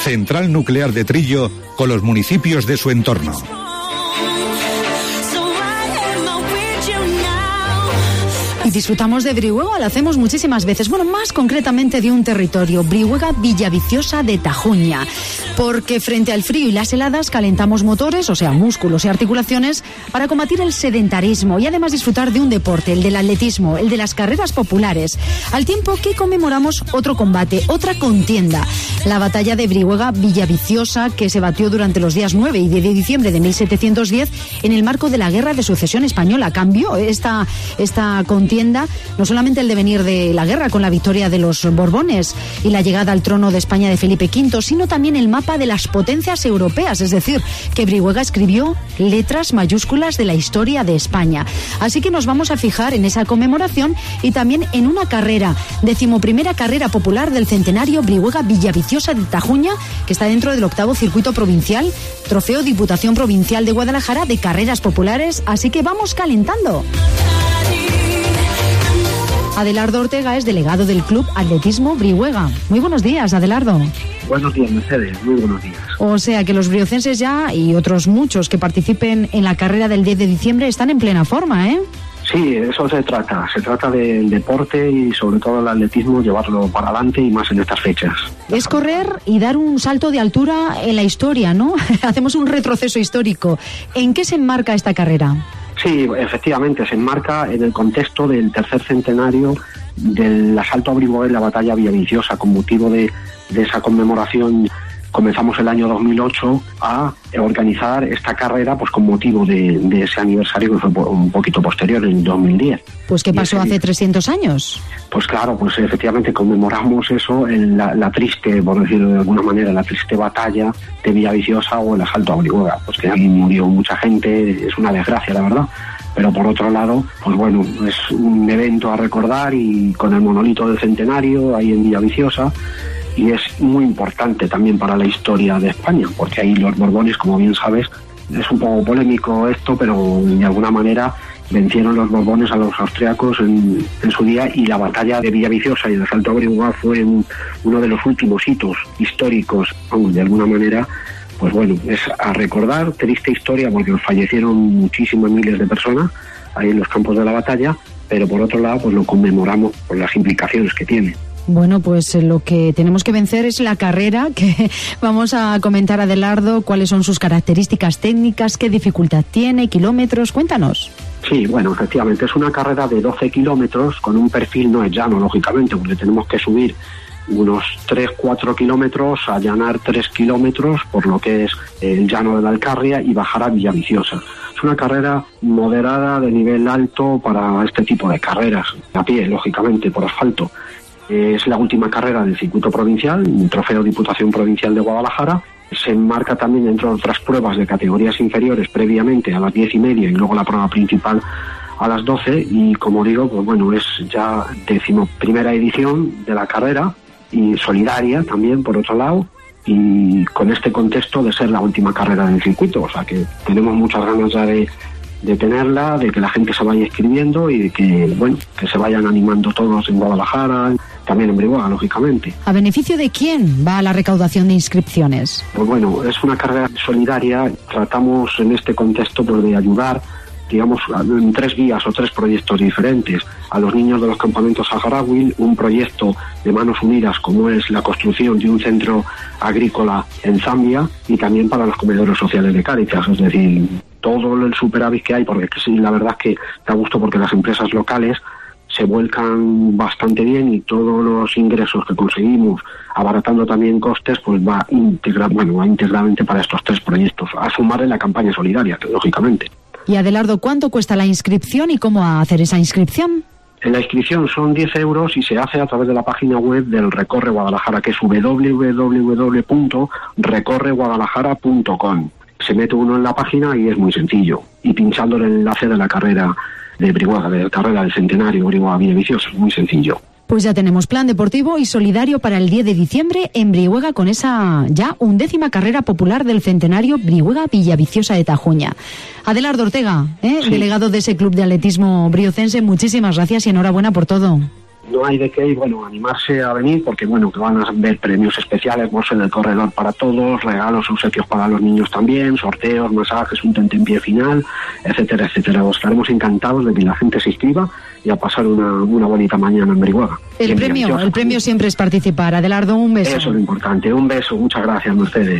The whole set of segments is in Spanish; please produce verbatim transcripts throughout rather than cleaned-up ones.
Central Nuclear de Trillo con los municipios de su entorno. Y disfrutamos de Brihuega, lo hacemos muchísimas veces. Bueno, más concretamente de un territorio, Brihuega Villaviciosa de Tajuña. Porque frente al frío y las heladas calentamos motores, o sea, músculos y articulaciones, para combatir el sedentarismo y además disfrutar de un deporte, el del atletismo, el de las carreras populares. Al tiempo que conmemoramos otro combate, otra contienda, la batalla de Brihuega Villaviciosa, que se batió durante los días nueve y diez de diciembre de mil setecientos diez en el marco de la Guerra de Sucesión Española. Cambió esta, esta contienda no solamente el devenir de la guerra con la victoria de los Borbones y la llegada al trono de España de Felipe quinto, sino también el mapa de las potencias europeas, es decir, que Brihuega escribió letras mayúsculas de la historia de España. Así que nos vamos a fijar en esa conmemoración y también en una carrera, decimoprimera carrera popular del centenario Brihuega Villaviciosa de Tajuña, que está dentro del octavo circuito provincial, trofeo Diputación Provincial de Guadalajara de carreras populares, así que vamos calentando. Adelardo Ortega es delegado del Club Atletismo Brihuega. Muy buenos días, Adelardo. Buenos días, Mercedes. Muy buenos días. O sea que los briocenses ya, y otros muchos que participen en la carrera del diez de diciembre, están en plena forma, ¿eh? Sí, eso se trata. Se trata del deporte y sobre todo el atletismo, llevarlo para adelante y más en estas fechas. Es correr y dar un salto de altura en la historia, ¿no? Hacemos un retroceso histórico. ¿En qué se enmarca esta carrera? Sí, efectivamente, se enmarca en el contexto del tercer centenario del asalto a Brihuega y la batalla Villaviciosa. Con motivo de, de esa conmemoración comenzamos el año dos mil ocho a organizar esta carrera pues con motivo de, de ese aniversario que fue un poquito posterior, en dos mil diez. Pues ¿qué pasó hace trescientos años? Pues claro, pues efectivamente conmemoramos eso, en la, la triste, por decirlo de alguna manera, la triste batalla de Villaviciosa o el asalto a Brihuega. Pues que ahí murió mucha gente, es una desgracia, la verdad. Pero por otro lado, pues bueno, es un evento a recordar y con el monolito del centenario ahí en Villaviciosa. Y es muy importante también para la historia de España, porque ahí los Borbones, como bien sabes, es un poco polémico esto, pero de alguna manera vencieron los Borbones a los austriacos en, en su día, y la batalla de Villaviciosa y el asalto a Brihuega fue un, uno de los últimos hitos históricos, de alguna manera, pues bueno, es a recordar, triste historia, porque fallecieron muchísimas miles de personas ahí en los campos de la batalla, pero por otro lado, pues lo conmemoramos por las implicaciones que tiene. Bueno, pues lo que tenemos que vencer es la carrera, que vamos a comentar, Adelardo, cuáles son sus características técnicas, qué dificultad tiene, kilómetros, cuéntanos. Sí, bueno, efectivamente, es una carrera de doce kilómetros con un perfil no es llano, lógicamente, porque tenemos que subir unos tres cuatro kilómetros, allanar tres kilómetros, por lo que es el llano de la Alcarria, y bajar a Villaviciosa. Es una carrera moderada de nivel alto para este tipo de carreras, a pie, lógicamente, por asfalto. Es la última carrera del circuito provincial, el trofeo Diputación Provincial de Guadalajara. Se enmarca también dentro de otras pruebas de categorías inferiores previamente a las diez y media y luego la prueba principal a las doce. Y como digo, pues bueno, es ya décimo primera edición de la carrera, y solidaria también, por otro lado, y con este contexto de ser la última carrera del circuito. O sea que tenemos muchas ganas ya de... de tenerla, de que la gente se vaya escribiendo y de que, bueno, que se vayan animando todos en Guadalajara, también en Brihuega, lógicamente. ¿A beneficio de quién va la recaudación de inscripciones? Pues bueno, es una carrera solidaria. Tratamos en este contexto pues de ayudar, digamos, en tres vías o tres proyectos diferentes. A los niños de los campamentos saharaui, un proyecto de Manos Unidas, como es la construcción de un centro agrícola en Zambia, y también para los comedores sociales de Cáritas, es decir, todo el superávit que hay, porque sí, la verdad es que da gusto porque las empresas locales se vuelcan bastante bien, y todos los ingresos que conseguimos, abaratando también costes, pues va integra, bueno, va íntegramente para estos tres proyectos, a sumar en la campaña solidaria, lógicamente. Y Adelardo, ¿cuánto cuesta la inscripción y cómo hacer esa inscripción? En la inscripción son diez euros y se hace a través de la página web del Recorre Guadalajara, que es doble u doble u doble u punto recorre guadalajara punto com. Se mete uno en la página y es muy sencillo, y pinchando el enlace de la carrera de Brihuega, de la carrera del centenario Brihuega Villaviciosa, es muy sencillo. Pues ya tenemos plan deportivo y solidario para el diez de diciembre en Brihuega, con esa ya undécima carrera popular del centenario Brihuega Villaviciosa de Tajuña. Adelardo Ortega, ¿eh? Sí. Delegado de ese club de atletismo briocense, muchísimas gracias y enhorabuena por todo. no hay de qué, y bueno, animarse a venir porque bueno, que van a ver premios especiales, bolsa del corredor para todos, regalos, obsequios para los niños también, sorteos, masajes, un tentempié final, etcétera, etcétera. Os estaremos encantados de que la gente se inscriba y a pasar una, una bonita mañana en Brihuega. El premio, el premio siempre es participar. Adelardo, un beso. Eso es lo importante, un beso, muchas gracias, Mercedes.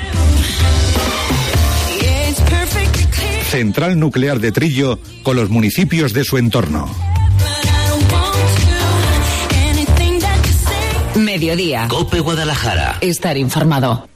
Central Nuclear de Trillo con los municipios de su entorno. Mediodía. COPE Guadalajara. Estar informado.